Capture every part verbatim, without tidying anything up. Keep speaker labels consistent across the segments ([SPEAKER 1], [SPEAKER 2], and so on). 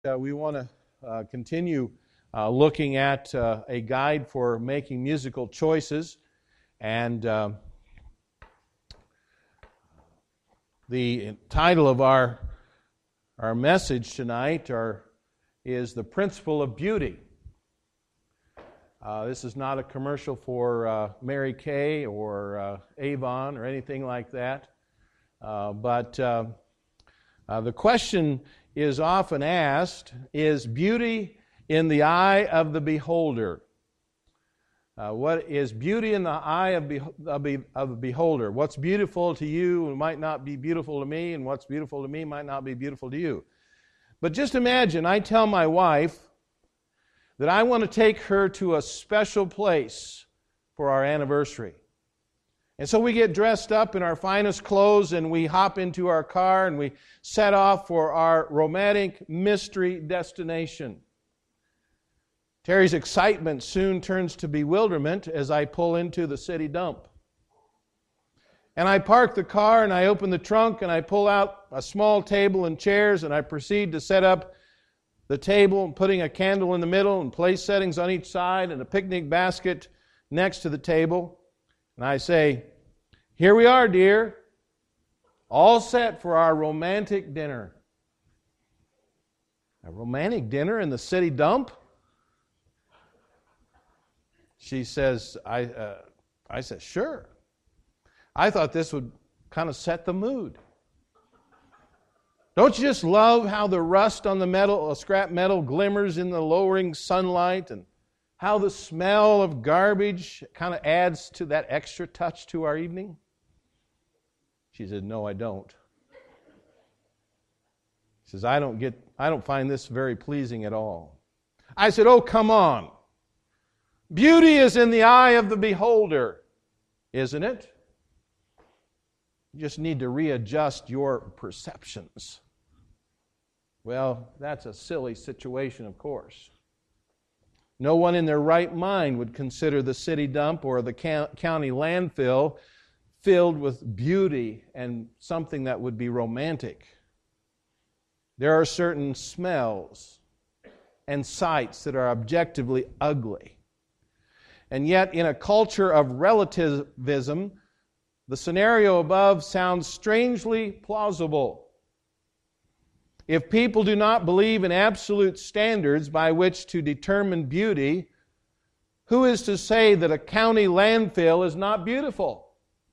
[SPEAKER 1] Uh, we want to uh, continue uh, looking at uh, a guide for making musical choices, and uh, the title of our our message tonight are, is The Principle of Beauty. Uh, this is not a commercial for uh, Mary Kay or uh, Avon or anything like that, uh, but uh, uh, the question is often asked, is beauty in the eye of the beholder? Uh, what is beauty in the eye of, be, of, be, of the beholder? What's beautiful to you might not be beautiful to me, and what's beautiful to me might not be beautiful to you. But just imagine, I tell my wife that I want to take her to a special place for our anniversary. And so we get dressed up in our finest clothes and we hop into our car and we set off for our romantic mystery destination. Terry's excitement soon turns to bewilderment as I pull into the city dump. And I park the car and I open the trunk and I pull out a small table and chairs and I proceed to set up the table, putting a candle in the middle and place settings on each side and a picnic basket next to the table. And I say, "Here we are, dear, all set for our romantic dinner." A romantic dinner in the city dump? She says, I, uh, I said, "Sure." I thought this would kind of set the mood. Don't you just love how the rust on the metal, scrap metal glimmers in the lowering sunlight, and how the smell of garbage kind of adds to that extra touch to our evening? She said, "No, I don't." She says, I don't get, I don't find this very pleasing at all. I said, "Oh, come on. Beauty is in the eye of the beholder, isn't it? You just need to readjust your perceptions." Well, that's a silly situation, of course. No one in their right mind would consider the city dump or the county landfill filled with beauty and something that would be romantic. There are certain smells and sights that are objectively ugly. And yet, in a culture of relativism, the scenario above sounds strangely plausible. If people do not believe in absolute standards by which to determine beauty, who is to say that a county landfill is not beautiful?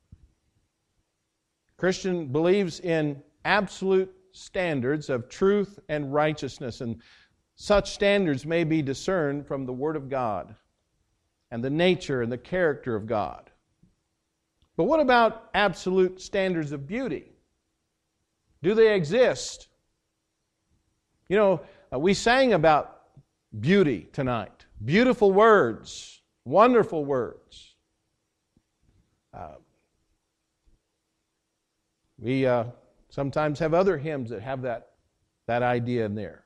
[SPEAKER 1] Christian believes in absolute standards of truth and righteousness, and such standards may be discerned from the Word of God and the nature and the character of God. But what about absolute standards of beauty? Do they exist? You know, uh, we sang about beauty tonight. Beautiful words, wonderful words. Uh, we uh, sometimes have other hymns that have that, that idea in there.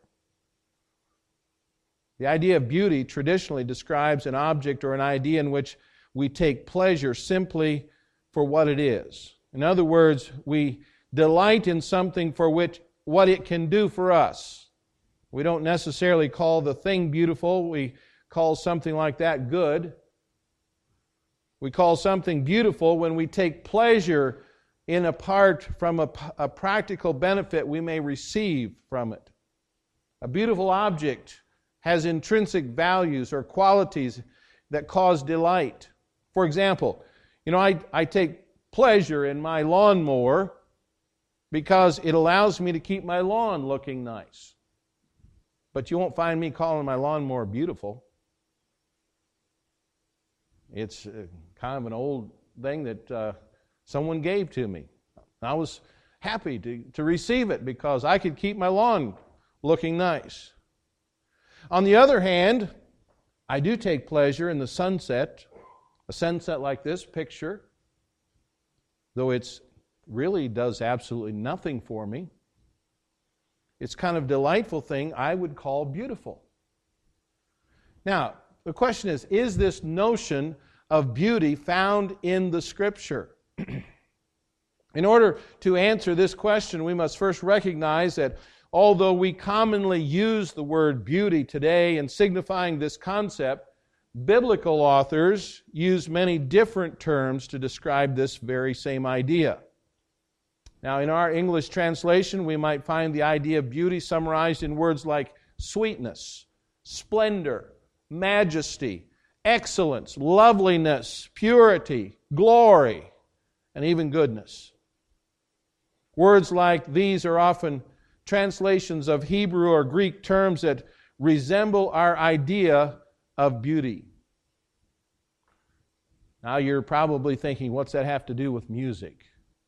[SPEAKER 1] The idea of beauty traditionally describes an object or an idea in which we take pleasure simply for what it is. In other words, we delight in something for which what it can do for us. We don't necessarily call the thing beautiful. We call something like that good. We call something beautiful when we take pleasure in a part from a, a practical benefit we may receive from it. A beautiful object has intrinsic values or qualities that cause delight. For example, you know, I, I take pleasure in my lawnmower because it allows me to keep my lawn looking nice. But you won't find me calling my lawnmower beautiful. It's uh, kind of an old thing that uh, someone gave to me. I was happy to, to receive it because I could keep my lawn looking nice. On the other hand, I do take pleasure in the sunset, a sunset like this picture, though it really does absolutely nothing for me. It's kind of delightful thing I would call beautiful. Now, the question is, is this notion of beauty found in the Scripture? In order to answer this question, we must first recognize that although we commonly use the word beauty today in signifying this concept, biblical authors use many different terms to describe this very same idea. Now, in our English translation, we might find the idea of beauty summarized in words like sweetness, splendor, majesty, excellence, loveliness, purity, glory, and even goodness. Words like these are often translations of Hebrew or Greek terms that resemble our idea of beauty. Now you're probably thinking, what's that have to do with music?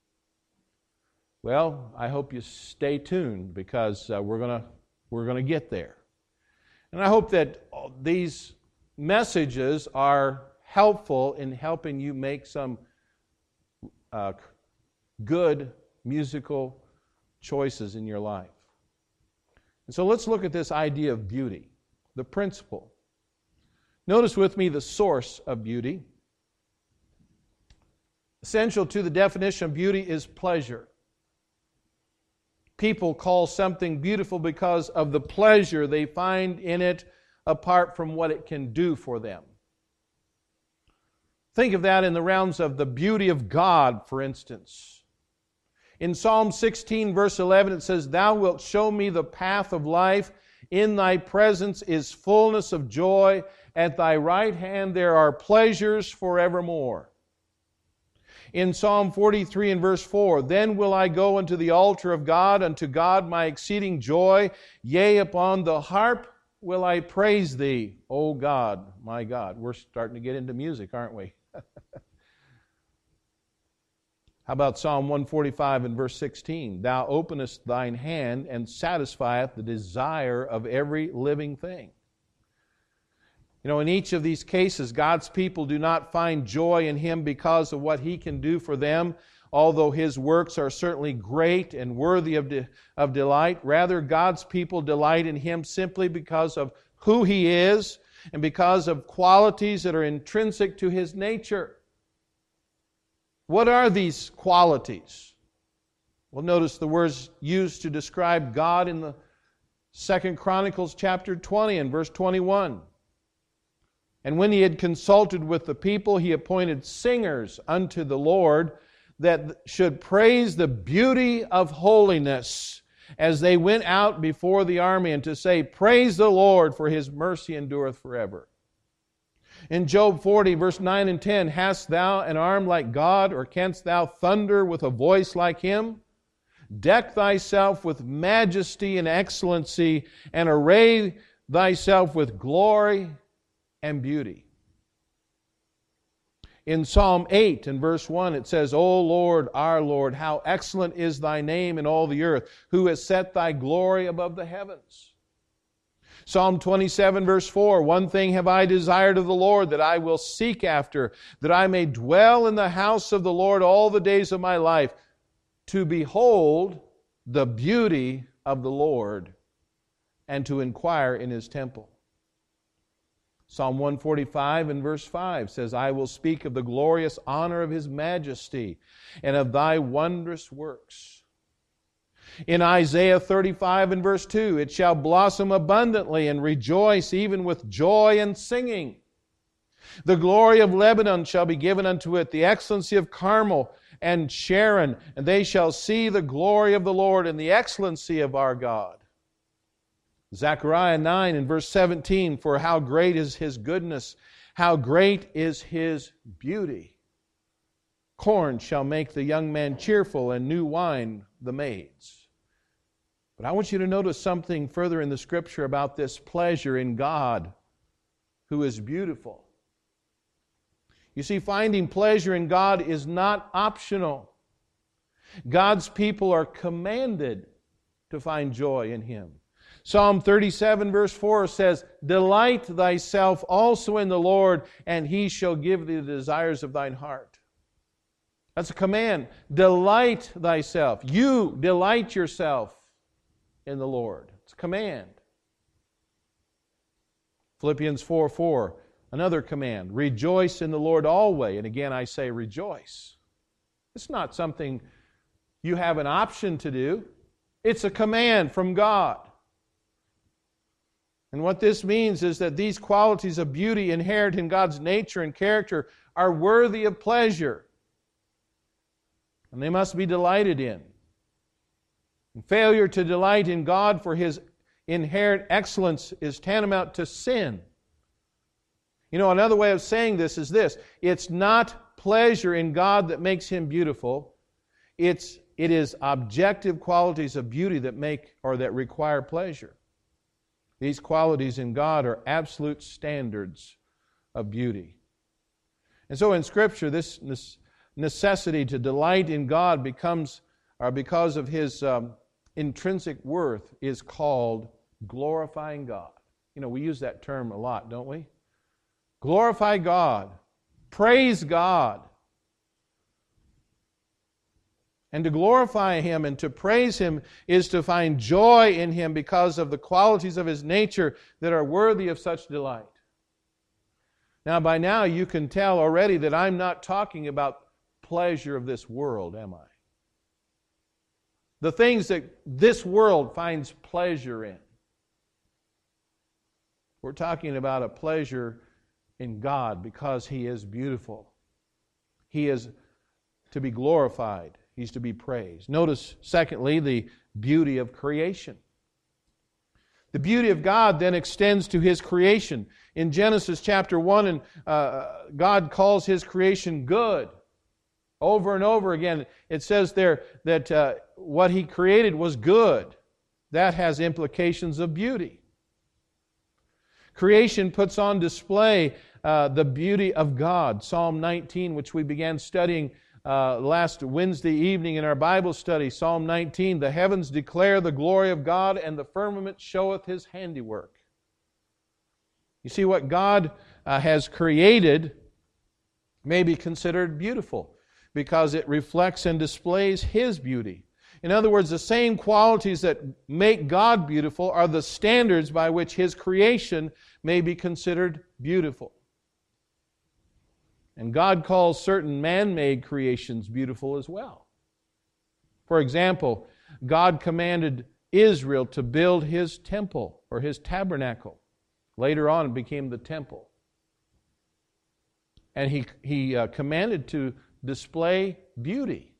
[SPEAKER 1] Well, I hope you stay tuned because uh, we're going to we're going to get there. And I hope that these messages are helpful in helping you make some uh, good musical choices in your life. And so let's look at this idea of beauty, the principle. Notice with me the source of beauty. Essential to the definition of beauty is pleasure. People call something beautiful because of the pleasure they find in it apart from what it can do for them. Think of that in the realms of the beauty of God, for instance. In Psalm sixteen, verse eleven, it says, "Thou wilt show me the path of life. In Thy presence is fullness of joy. At Thy right hand there are pleasures forevermore." In Psalm forty-three and verse four, "Then will I go unto the altar of God, unto God my exceeding joy. Yea, upon the harp will I praise Thee, O God, my God." We're starting to get into music, aren't we? How about Psalm one forty-five and verse sixteen? "Thou openest Thine hand and satisfieth the desire of every living thing." You know, in each of these cases, God's people do not find joy in Him because of what He can do for them, although His works are certainly great and worthy of, de- of delight. Rather, God's people delight in Him simply because of who He is and because of qualities that are intrinsic to His nature. What are these qualities? Well, notice the words used to describe God in the Second Chronicles chapter twenty and verse twenty-one. "And when He had consulted with the people, He appointed singers unto the Lord that should praise the beauty of holiness as they went out before the army, and to say, Praise the Lord, for His mercy endureth forever." In Job forty, verse nine and ten, "Hast thou an arm like God, or canst thou thunder with a voice like Him? Deck thyself with majesty and excellency, and array thyself with glory and beauty." In Psalm eight and verse one, it says, "O Lord, our Lord, how excellent is Thy name in all the earth, who has set Thy glory above the heavens." Psalm twenty-seven verse four, "One thing have I desired of the Lord, that I will seek after, that I may dwell in the house of the Lord all the days of my life, to behold the beauty of the Lord, and to inquire in His temple." Psalm one forty-five and verse five says, "I will speak of the glorious honor of His majesty, and of Thy wondrous works." In Isaiah thirty-five and verse two, "It shall blossom abundantly and rejoice even with joy and singing. The glory of Lebanon shall be given unto it, the excellency of Carmel and Sharon, and they shall see the glory of the Lord and the excellency of our God." Zechariah nine and verse seventeen, "For how great is His goodness, how great is His beauty. Corn shall make the young man cheerful, and new wine the maids." But I want you to notice something further in the Scripture about this pleasure in God, who is beautiful. You see, finding pleasure in God is not optional. God's people are commanded to find joy in Him. Psalm thirty-seven verse four says, "Delight thyself also in the Lord, and He shall give thee the desires of thine heart." That's a command. Delight thyself. You delight yourself in the Lord. It's a command. Philippians four four, another command. "Rejoice in the Lord always." And again I say rejoice. It's not something you have an option to do. It's a command from God. And what this means is that these qualities of beauty inherent in God's nature and character are worthy of pleasure. And they must be delighted in. And failure to delight in God for His inherent excellence is tantamount to sin. You know, another way of saying this is this. It's not pleasure in God that makes Him beautiful. It's, it is objective qualities of beauty that make or that require pleasure. These qualities in God are absolute standards of beauty. And so in Scripture, this necessity to delight in God becomes, or because of His um, intrinsic worth, is called glorifying God. You know, we use that term a lot, don't we? Glorify God. Praise God. And to glorify Him and to praise Him is to find joy in Him because of the qualities of His nature that are worthy of such delight. Now, by now you can tell already that I'm not talking about pleasure of this world, am I? The things that this world finds pleasure in. We're talking about a pleasure in God because He is beautiful. He is to be glorified. He's to be praised. Notice, secondly, the beauty of creation. The beauty of God then extends to His creation. In Genesis chapter one, and uh, God calls His creation good. Over and over again, it says there that uh, what He created was good. That has implications of beauty. Creation puts on display uh, the beauty of God. Psalm nineteen, which we began studying Uh, last Wednesday evening in our Bible study, Psalm nineteen, the heavens declare the glory of God, and the firmament showeth His handiwork. You see, what God uh, has created may be considered beautiful because it reflects and displays His beauty. In other words, the same qualities that make God beautiful are the standards by which His creation may be considered beautiful. And God calls certain man-made creations beautiful as well. For example, God commanded Israel to build His temple or His tabernacle. Later on it became the temple. And He, he uh, commanded to display beauty.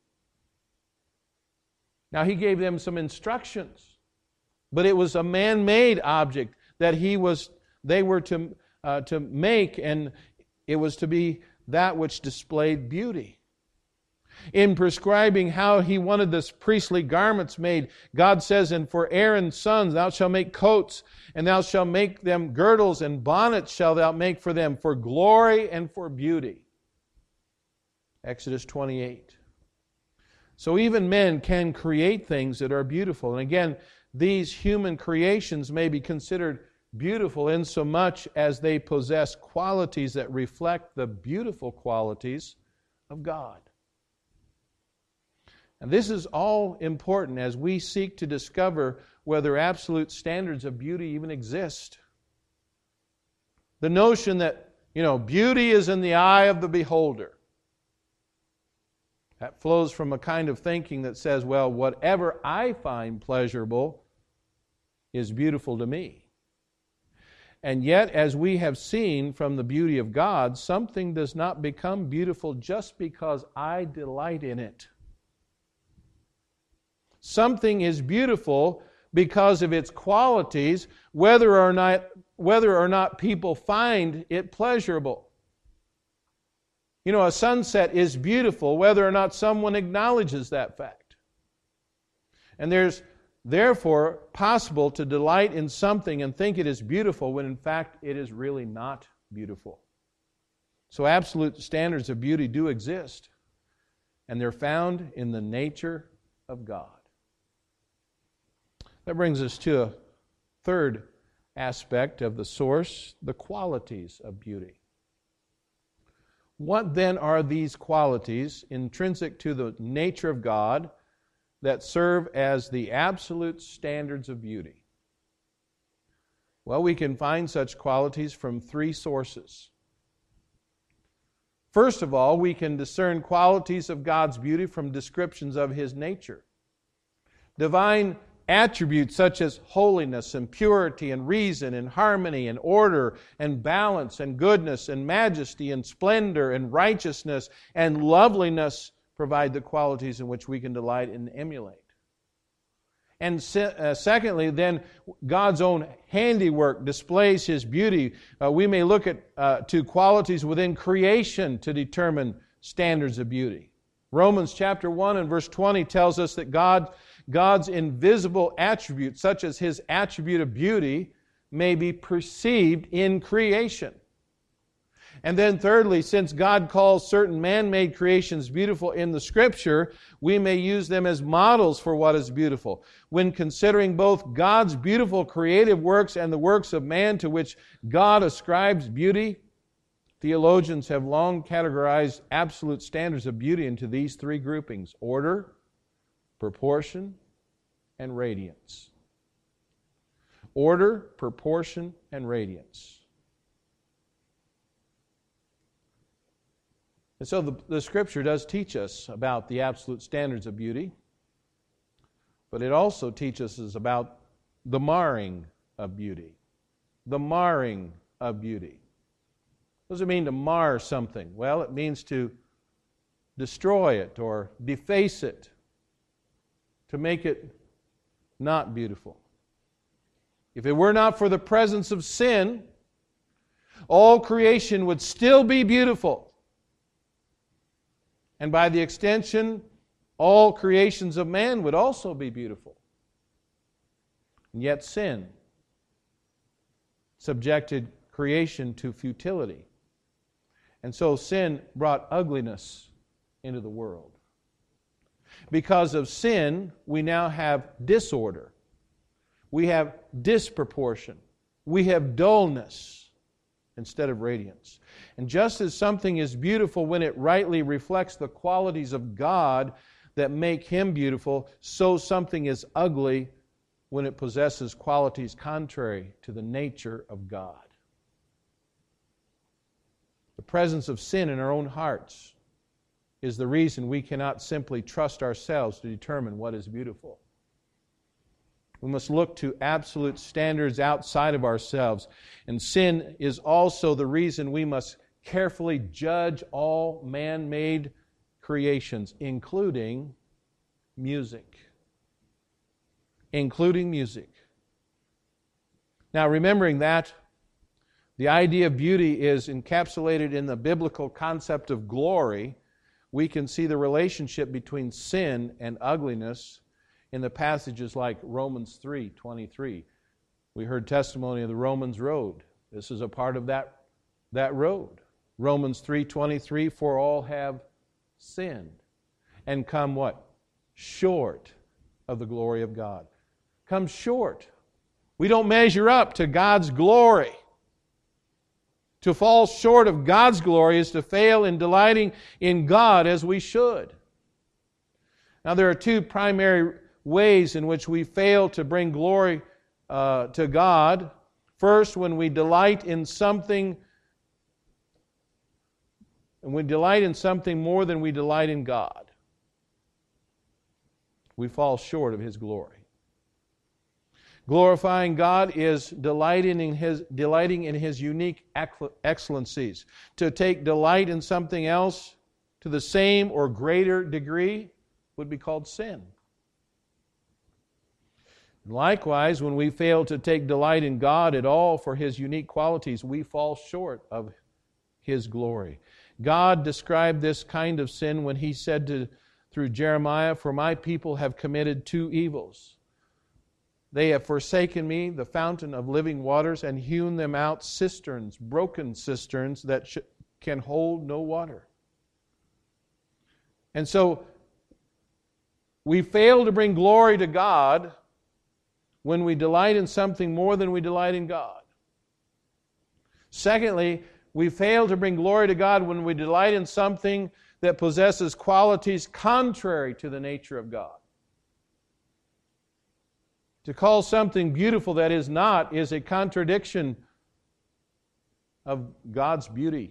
[SPEAKER 1] Now He gave them some instructions, but it was a man-made object that he was, they were to, uh, to make, and it was to be that which displayed beauty. In prescribing how He wanted the priestly garments made, God says, "And for Aaron's sons thou shalt make coats, and thou shalt make them girdles, and bonnets shalt thou make for them, for glory and for beauty." Exodus twenty-eight. So even men can create things that are beautiful. And again, these human creations may be considered beautiful insomuch as they possess qualities that reflect the beautiful qualities of God. And this is all important as we seek to discover whether absolute standards of beauty even exist. The notion that, you know, beauty is in the eye of the beholder. That flows from a kind of thinking that says, well, whatever I find pleasurable is beautiful to me. And yet, as we have seen from the beauty of God, something does not become beautiful just because I delight in it. Something is beautiful because of its qualities, whether or not, whether or not people find it pleasurable. You know, a sunset is beautiful whether or not someone acknowledges that fact. And there's therefore possible to delight in something and think it is beautiful when in fact it is really not beautiful. So absolute standards of beauty do exist, and they're found in the nature of God. That brings us to a third aspect of the source, the qualities of beauty. What then are these qualities intrinsic to the nature of God that serve as the absolute standards of beauty? Well, we can find such qualities from three sources. First of all, we can discern qualities of God's beauty from descriptions of His nature. Divine attributes such as holiness and purity and reason and harmony and order and balance and goodness and majesty and splendor and righteousness and loveliness provide the qualities in which we can delight and emulate. And se- uh, secondly, then God's own handiwork displays His beauty. Uh, we may look at uh, to qualities within creation to determine standards of beauty. Romans chapter one and verse twenty tells us that God, God's invisible attributes, such as His attribute of beauty, may be perceived in creation. And then thirdly, since God calls certain man-made creations beautiful in the Scripture, we may use them as models for what is beautiful. When considering both God's beautiful creative works and the works of man to which God ascribes beauty, theologians have long categorized absolute standards of beauty into these three groupings: order, proportion, and radiance. Order, proportion, and radiance. And so the, the Scripture does teach us about the absolute standards of beauty, but it also teaches us about the marring of beauty. The marring of beauty. What does it mean to mar something? Well, it means to destroy it or deface it, to make it not beautiful. If it were not for the presence of sin, all creation would still be beautiful. And by the extension, all creations of man would also be beautiful. And yet sin subjected creation to futility. And so sin brought ugliness into the world. Because of sin, we now have disorder. We have disproportion. We have dullness instead of radiance. And just as something is beautiful when it rightly reflects the qualities of God that make Him beautiful, so something is ugly when it possesses qualities contrary to the nature of God. The presence of sin in our own hearts is the reason we cannot simply trust ourselves to determine what is beautiful. We must look to absolute standards outside of ourselves. And sin is also the reason we must carefully judge all man-made creations, including music. Including music. Now, remembering that, the idea of beauty is encapsulated in the biblical concept of glory, we can see the relationship between sin and ugliness in the passages like Romans three twenty-three. We heard testimony of the Romans road. This is a part of that, that road. Romans three twenty-three, for all have sinned and come what? Short of the glory of God. Come short. We don't measure up to God's glory. To fall short of God's glory is to fail in delighting in God as we should. Now there are two primary ways in which we fail to bring glory uh, to God. First, when we delight in something, and we delight in something more than we delight in God, we fall short of His glory. Glorifying God is delighting in His, delighting in His unique excellencies. To take delight in something else to the same or greater degree would be called sin. Likewise, when we fail to take delight in God at all for His unique qualities, we fall short of His glory. God described this kind of sin when He said to, through Jeremiah, "For my people have committed two evils. They have forsaken me, the fountain of living waters, and hewn them out cisterns, broken cisterns that sh- can hold no water." And so, we fail to bring glory to God when we delight in something more than we delight in God. Secondly, we fail to bring glory to God when we delight in something that possesses qualities contrary to the nature of God. To call something beautiful that is not is a contradiction of God's beauty.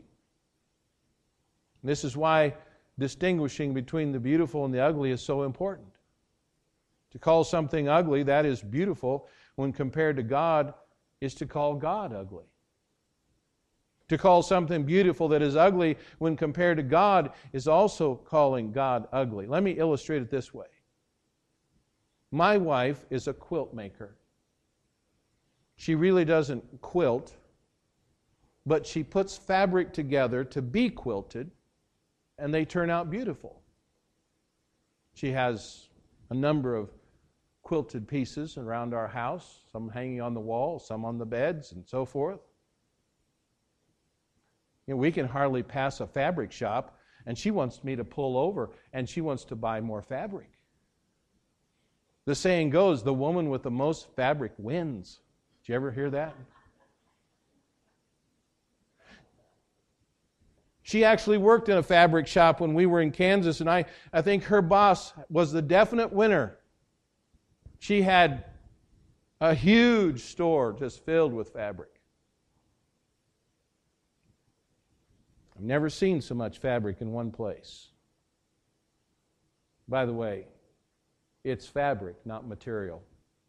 [SPEAKER 1] This is why distinguishing between the beautiful and the ugly is so important. To call something ugly that is beautiful when compared to God is to call God ugly. To call something beautiful that is ugly when compared to God is also calling God ugly. Let me illustrate it this way. My wife is a quilt maker. She really doesn't quilt, but she puts fabric together to be quilted, and they turn out beautiful. She has a number of quilted pieces around our house, some hanging on the wall, some on the beds, and so forth. You know, we can hardly pass a fabric shop, and she wants me to pull over, and she wants to buy more fabric. The saying goes, the woman with the most fabric wins. Did you ever hear that? She actually worked in a fabric shop when we were in Kansas, and I, I think her boss was the definite winner. She had a huge store just filled with fabric. I've never seen so much fabric in one place. By the way, it's fabric, not material.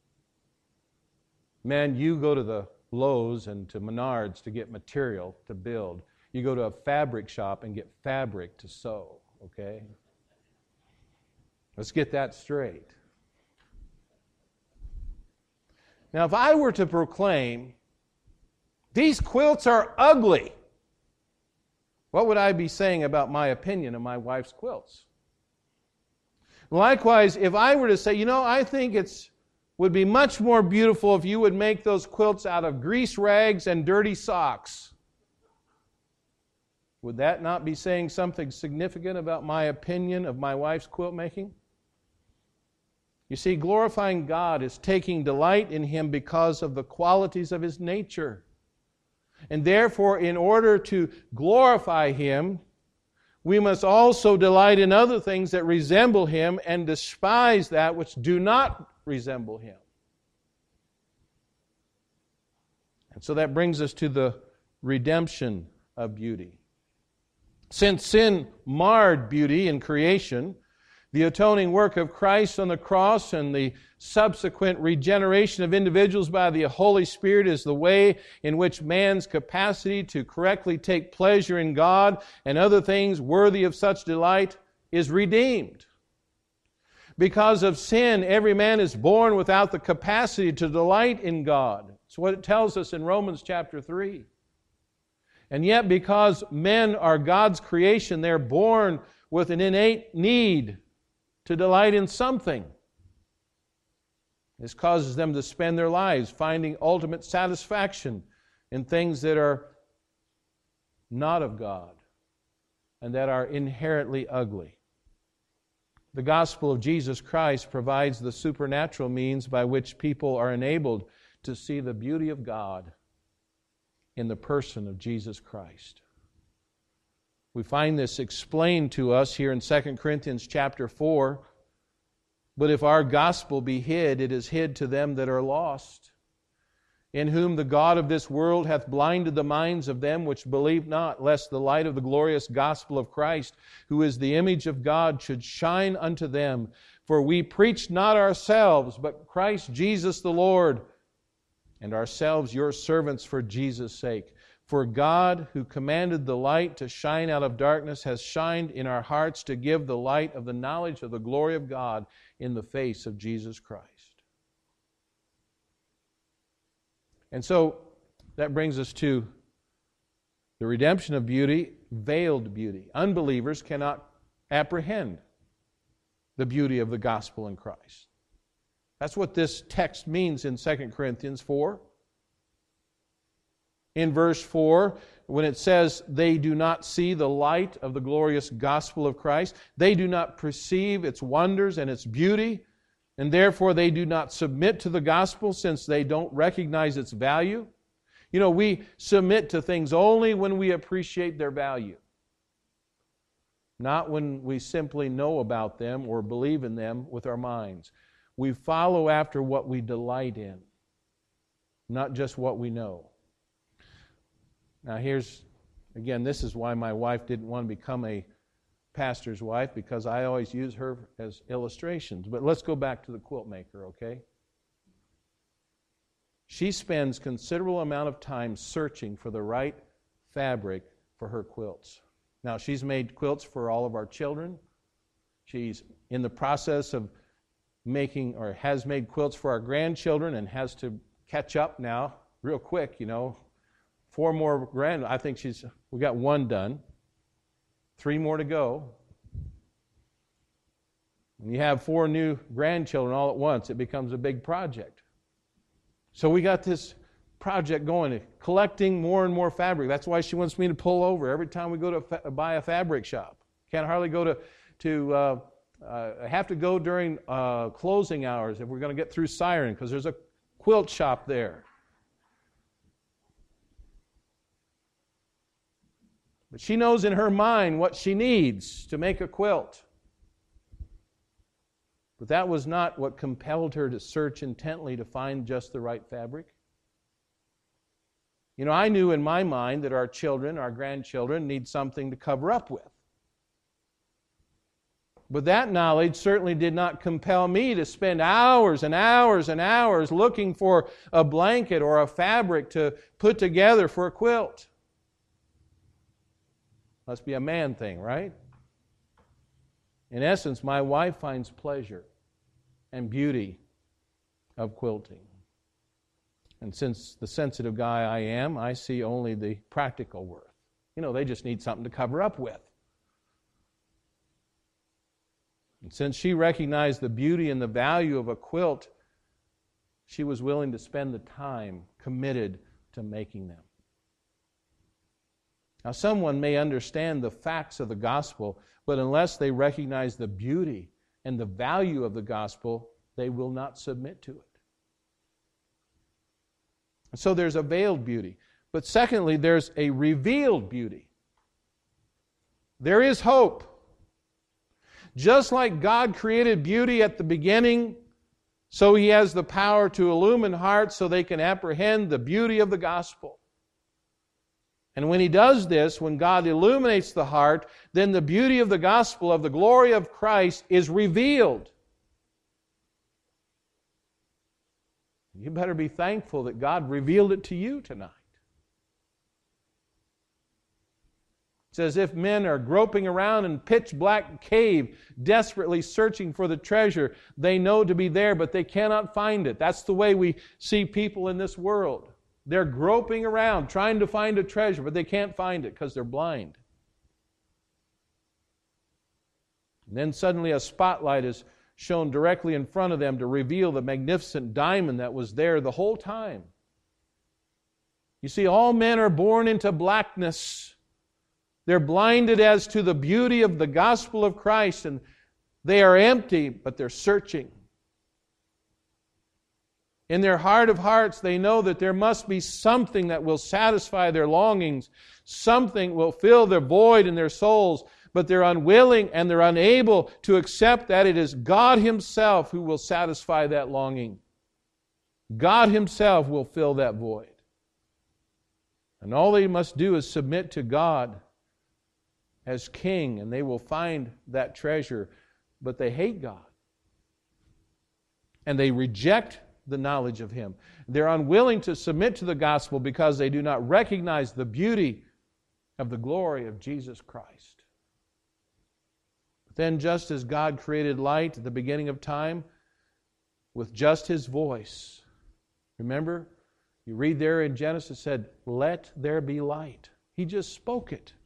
[SPEAKER 1] Man, you go to the Lowe's and to Menards to get material to build. You go to a fabric shop and get fabric to sew, okay? Let's get that straight. Now, if I were to proclaim, these quilts are ugly, what would I be saying about my opinion of my wife's quilts? Likewise, if I were to say, you know, I think it's would be much more beautiful if you would make those quilts out of grease rags and dirty socks, would that not be saying something significant about my opinion of my wife's quilt making? You see, glorifying God is taking delight in Him because of the qualities of His nature. And therefore, in order to glorify Him, we must also delight in other things that resemble Him and despise that which do not resemble Him. And so that brings us to the redemption of beauty. Since sin marred beauty in creation, the atoning work of Christ on the cross and the subsequent regeneration of individuals by the Holy Spirit is the way in which man's capacity to correctly take pleasure in God and other things worthy of such delight is redeemed. Because of sin, every man is born without the capacity to delight in God. That's what it tells us in Romans chapter three. And yet, because men are God's creation, they're born with an innate need to delight in something. This causes them to spend their lives finding ultimate satisfaction in things that are not of God and that are inherently ugly. The gospel of Jesus Christ provides the supernatural means by which people are enabled to see the beauty of God in the person of Jesus Christ. We find this explained to us here in Second Corinthians chapter four. But if our gospel be hid, it is hid to them that are lost, in whom the God of this world hath blinded the minds of them which believe not, lest the light of the glorious gospel of Christ, who is the image of God, should shine unto them. For we preach not ourselves, but Christ Jesus the Lord, and ourselves your servants for Jesus' sake. For God, who commanded the light to shine out of darkness, has shined in our hearts to give the light of the knowledge of the glory of God in the face of Jesus Christ. And so that brings us to the redemption of beauty, veiled beauty. Unbelievers cannot apprehend the beauty of the gospel in Christ. That's what this text means in Second Corinthians four. In verse four, when it says, they do not see the light of the glorious gospel of Christ, they do not perceive its wonders and its beauty, and therefore they do not submit to the gospel since they don't recognize its value. You know, we submit to things only when we appreciate their value, not when we simply know about them or believe in them with our minds. We follow after what we delight in, not just what we know. Now here's, again, this is why my wife didn't want to become a pastor's wife because I always use her as illustrations. But let's go back to the quilt maker, okay? She spends considerable amount of time searching for the right fabric for her quilts. Now, she's made quilts for all of our children. She's in the process of making, or has made quilts for our grandchildren and has to catch up now real quick, you know. Four more grand, I think she's, we got one done. Three more to go. When you have four new grandchildren all at once, it becomes a big project. So we got this project going, collecting more and more fabric. That's why she wants me to pull over every time we go to fa- buy a fabric shop. Can't hardly go to, to uh, uh, I have to go during uh, closing hours if we're going to get through Siren, because there's a quilt shop there. But she knows in her mind what she needs to make a quilt. But that was not what compelled her to search intently to find just the right fabric. You know, I knew in my mind that our children, our grandchildren, need something to cover up with. But that knowledge certainly did not compel me to spend hours and hours and hours looking for a blanket or a fabric to put together for a quilt. Must be a man thing, right? In essence, my wife finds pleasure and beauty of quilting. And since the sensitive guy I am, I see only the practical worth. You know, they just need something to cover up with. And since she recognized the beauty and the value of a quilt, she was willing to spend the time committed to making them. Now, someone may understand the facts of the gospel, but unless they recognize the beauty and the value of the gospel, they will not submit to it. So there's a veiled beauty. But secondly, there's a revealed beauty. There is hope. Just like God created beauty at the beginning, so He has the power to illumine hearts so they can apprehend the beauty of the gospel. And when He does this, when God illuminates the heart, then the beauty of the gospel, of the glory of Christ, is revealed. You better be thankful that God revealed it to you tonight. It's as if men are groping around in pitch black cave, desperately searching for the treasure they know to be there, but they cannot find it. That's the way we see people in this world. They're groping around, trying to find a treasure, but they can't find it because they're blind. And then suddenly a spotlight is shown directly in front of them to reveal the magnificent diamond that was there the whole time. You see, all men are born into blackness. They're blinded as to the beauty of the gospel of Christ, and they are empty, but they're searching. In their heart of hearts, they know that there must be something that will satisfy their longings, something will fill their void in their souls, but they're unwilling and they're unable to accept that it is God Himself who will satisfy that longing. God Himself will fill that void. And all they must do is submit to God as King, and they will find that treasure, but they hate God. And they reject the knowledge of Him. They're unwilling to submit to the gospel because they do not recognize the beauty of the glory of Jesus Christ. But then, just as God created light at the beginning of time with just His voice, remember, you read there in Genesis, said, "Let there be light." He just spoke it.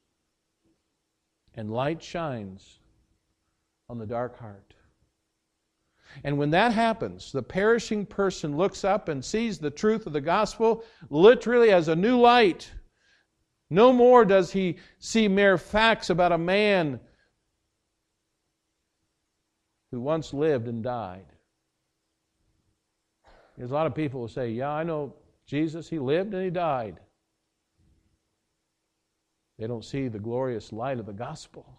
[SPEAKER 1] And light shines on the dark heart. And when that happens, the perishing person looks up and sees the truth of the gospel literally as a new light. No more does he see mere facts about a man who once lived and died. There's a lot of people who say, yeah, I know Jesus, He lived and He died. They don't see the glorious light of the gospel.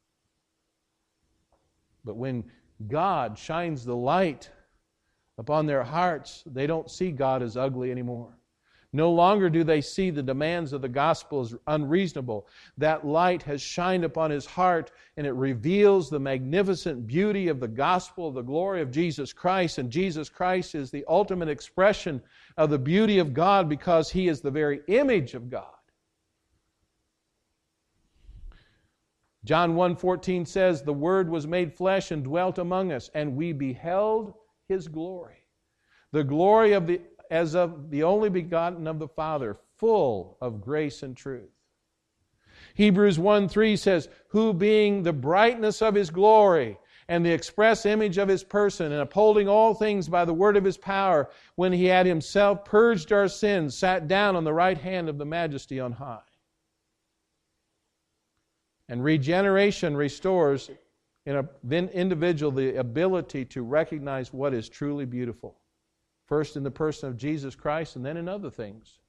[SPEAKER 1] But when God shines the light upon their hearts, they don't see God as ugly anymore. No longer do they see the demands of the gospel as unreasonable. That light has shined upon his heart, and it reveals the magnificent beauty of the gospel, the glory of Jesus Christ. And Jesus Christ is the ultimate expression of the beauty of God because He is the very image of God. John one fourteen says, "The Word was made flesh and dwelt among us, and we beheld His glory. The glory of the as of the only begotten of the Father, full of grace and truth." Hebrews one three says, "Who being the brightness of His glory and the express image of His person, and upholding all things by the word of His power, when He had Himself purged our sins, sat down on the right hand of the Majesty on high." And regeneration restores in an individual the ability to recognize what is truly beautiful. First in the person of Jesus Christ, and then in other things.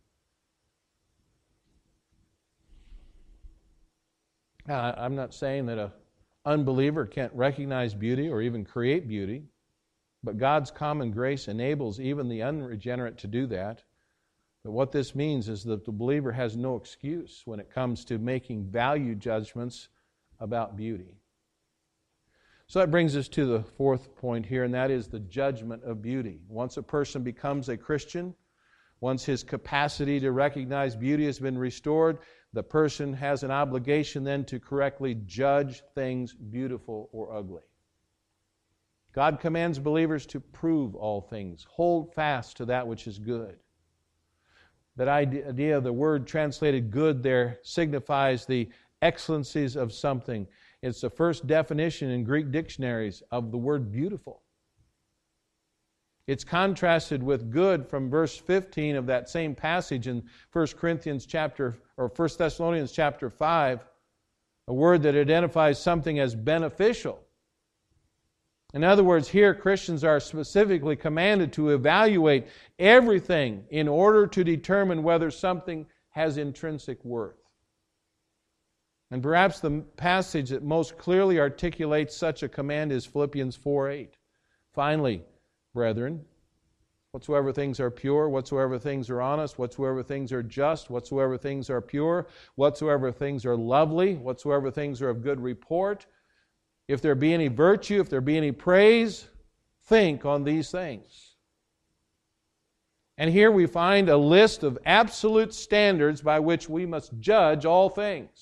[SPEAKER 1] Now, I'm not saying that an unbeliever can't recognize beauty or even create beauty, but God's common grace enables even the unregenerate to do that. But what this means is that the believer has no excuse when it comes to making value judgments about beauty. So that brings us to the fourth point here, and that is the judgment of beauty. Once a person becomes a Christian, once his capacity to recognize beauty has been restored, the person has an obligation then to correctly judge things beautiful or ugly. God commands believers to prove all things, hold fast to that which is good. That idea of the word translated good there signifies the excellencies of something. It's the first definition in Greek dictionaries of the word beautiful. It's contrasted with good from verse fifteen of that same passage in First Corinthians chapter or First Thessalonians chapter five, a word that identifies something as beneficial. In other words, here Christians are specifically commanded to evaluate everything in order to determine whether something has intrinsic worth. And perhaps the passage that most clearly articulates such a command is Philippians four eight. "Finally, brethren, whatsoever things are pure, whatsoever things are honest, whatsoever things are just, whatsoever things are pure, whatsoever things are lovely, whatsoever things are of good report, if there be any virtue, if there be any praise, think on these things." And here we find a list of absolute standards by which we must judge all things.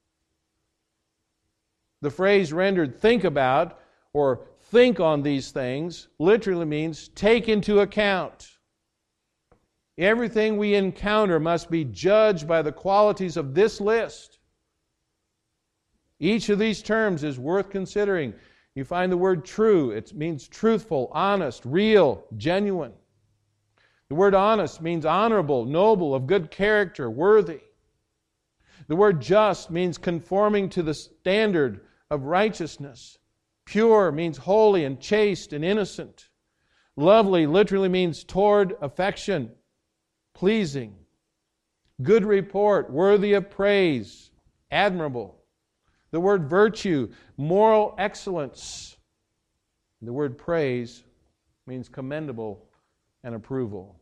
[SPEAKER 1] The phrase rendered "think about" or "think on these things" literally means take into account. Everything we encounter must be judged by the qualities of this list. Each of these terms is worth considering. You find the word true. It means truthful, honest, real, genuine. The word honest means honorable, noble, of good character, worthy. The word just means conforming to the standard of righteousness. Pure means holy and chaste and innocent. Lovely literally means toward affection, pleasing. Good report, worthy of praise, admirable. The word virtue, moral excellence. The word praise means commendable and approval.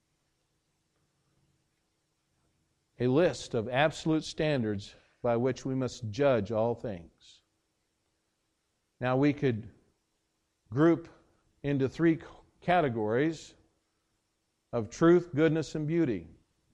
[SPEAKER 1] A list of absolute standards by which we must judge all things. Now we could group into three categories of truth, goodness, and beauty.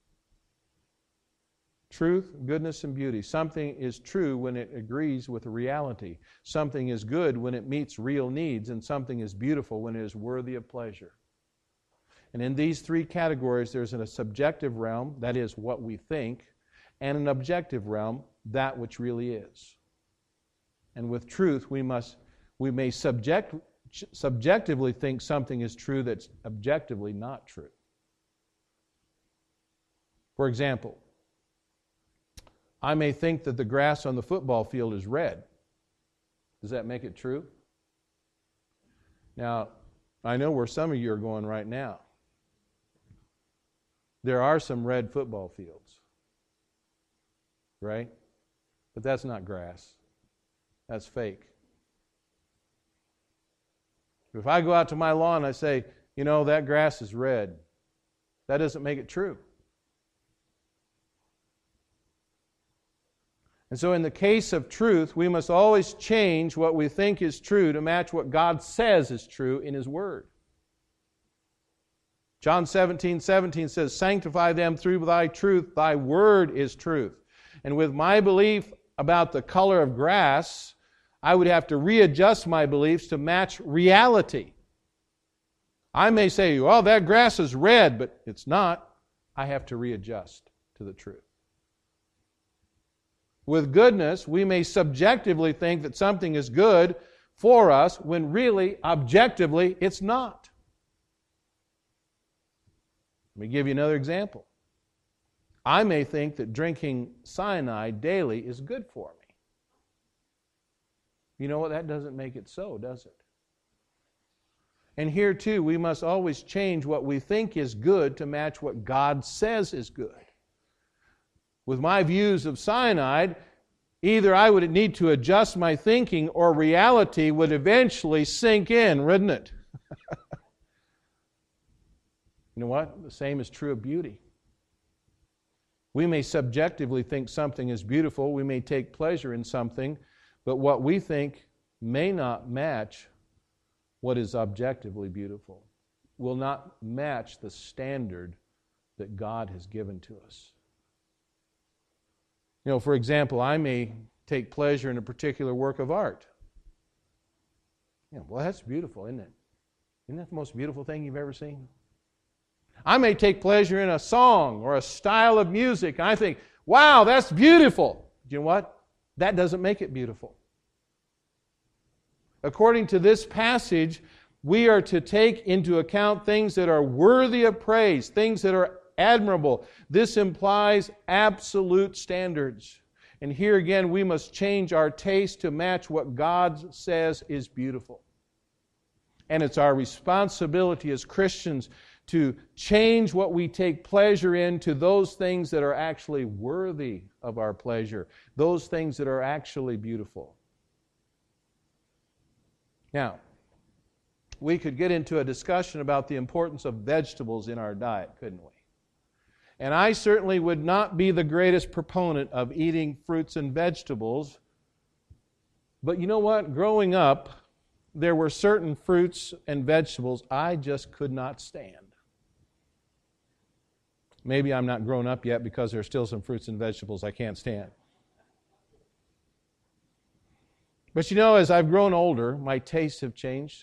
[SPEAKER 1] Truth, goodness, and beauty. Something is true when it agrees with reality. Something is good when it meets real needs, and something is beautiful when it is worthy of pleasure. And in these three categories, there's a subjective realm, that is what we think, and an objective realm, that which really is. And with truth, we must we may subject, subjectively think something is true that's objectively not true. For example, I may think that the grass on the football field is red. Does that make it true? Now, I know where some of you are going right now. There are some red football fields, right? But that's not grass. That's fake. If I go out to my lawn and I say, you know, that grass is red, that doesn't make it true. And so in the case of truth, we must always change what we think is true to match what God says is true in His Word. John seventeen seventeen says, "Sanctify them through Thy truth. Thy Word is truth." And with my belief about the color of grass, I would have to readjust my beliefs to match reality. I may say, well, that grass is red, but it's not. I have to readjust to the truth. With goodness, we may subjectively think that something is good for us when really, objectively, it's not. Let me give you another example. I may think that drinking cyanide daily is good for me. You know what? That doesn't make it so, does it? And here too, we must always change what we think is good to match what God says is good. With my views of cyanide, either I would need to adjust my thinking or reality would eventually sink in, wouldn't it? You know what? The same is true of beauty. We may subjectively think something is beautiful, we may take pleasure in something, but what we think may not match what is objectively beautiful, will not match the standard that God has given to us. You know, for example, I may take pleasure in a particular work of art. Yeah, well, that's beautiful, isn't it? Isn't that the most beautiful thing you've ever seen? I may take pleasure in a song or a style of music, and I think, wow, that's beautiful. You know what? That doesn't make it beautiful. According to this passage, we are to take into account things that are worthy of praise, things that are admirable. This implies absolute standards. And here again, we must change our taste to match what God says is beautiful. And it's our responsibility as Christians to change what we take pleasure in to those things that are actually worthy of our pleasure, those things that are actually beautiful. Now, we could get into a discussion about the importance of vegetables in our diet, couldn't we? And I certainly would not be the greatest proponent of eating fruits and vegetables. But you know what? Growing up, there were certain fruits and vegetables I just could not stand. Maybe I'm not grown up yet because there are still some fruits and vegetables I can't stand. But you know, as I've grown older, my tastes have changed.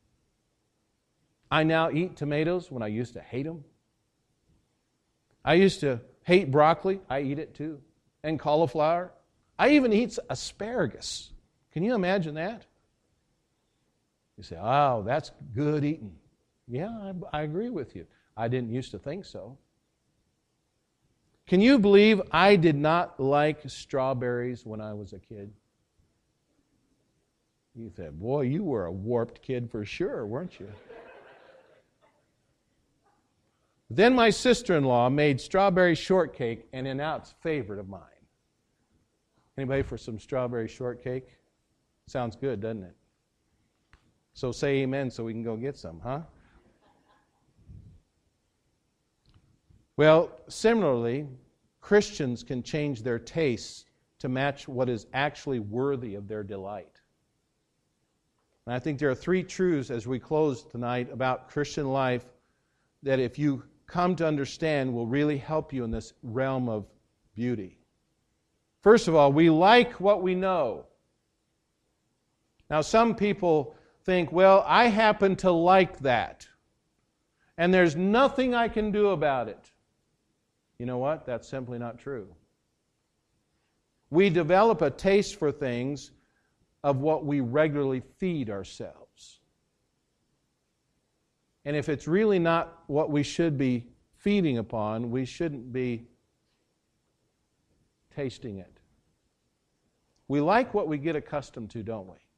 [SPEAKER 1] I now eat tomatoes when I used to hate them. I used to hate broccoli. I eat it too. And cauliflower. I even eat asparagus. Can you imagine that? You say, oh, that's good eating. Yeah, I, I agree with you. I didn't used to think so. Can you believe I did not like strawberries when I was a kid? You said, boy, you were a warped kid for sure, weren't you? Then my sister-in-law made strawberry shortcake, and an out favorite of mine. Anybody for some strawberry shortcake? Sounds good, doesn't it? So say amen so we can go get some, huh? Well, similarly, Christians can change their tastes to match what is actually worthy of their delight. And I think there are three truths as we close tonight about Christian life that if you come to understand will really help you in this realm of beauty. First of all, we like what we know. Now, some people think, well, I happen to like that, and there's nothing I can do about it. You know what? That's simply not true. We develop a taste for things of what we regularly feed ourselves. And if it's really not what we should be feeding upon, we shouldn't be tasting it. We like what we get accustomed to, don't we?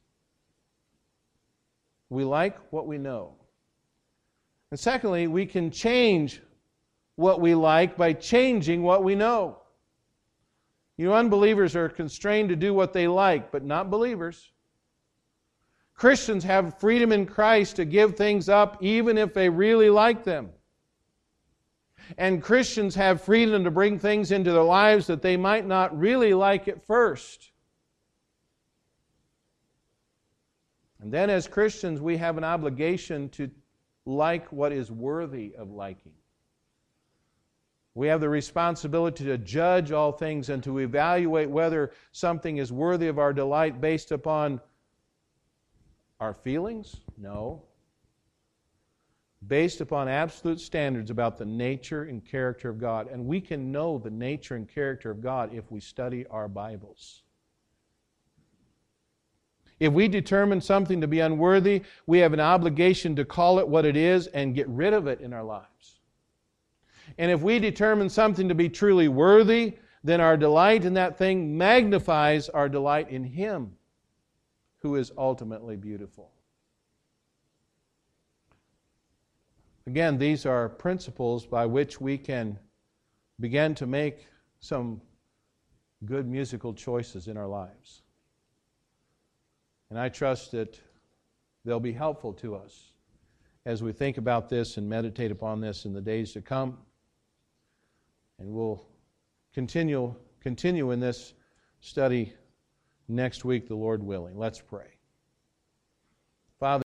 [SPEAKER 1] We like what we know. And secondly, we can change what we like by changing what we know. You know, unbelievers are constrained to do what they like, but not believers. Christians have freedom in Christ to give things up even if they really like them. And Christians have freedom to bring things into their lives that they might not really like at first. And then as Christians, we have an obligation to like what is worthy of liking. We have the responsibility to judge all things and to evaluate whether something is worthy of our delight based upon our feelings? No. Based upon absolute standards about the nature and character of God. And we can know the nature and character of God if we study our Bibles. If we determine something to be unworthy, we have an obligation to call it what it is and get rid of it in our lives. And if we determine something to be truly worthy, then our delight in that thing magnifies our delight in Him, who is ultimately beautiful. Again, these are principles by which we can begin to make some good musical choices in our lives. And I trust that they'll be helpful to us as we think about this and meditate upon this in the days to come. And we'll continue, continue in this study next week, the Lord willing. Let's pray.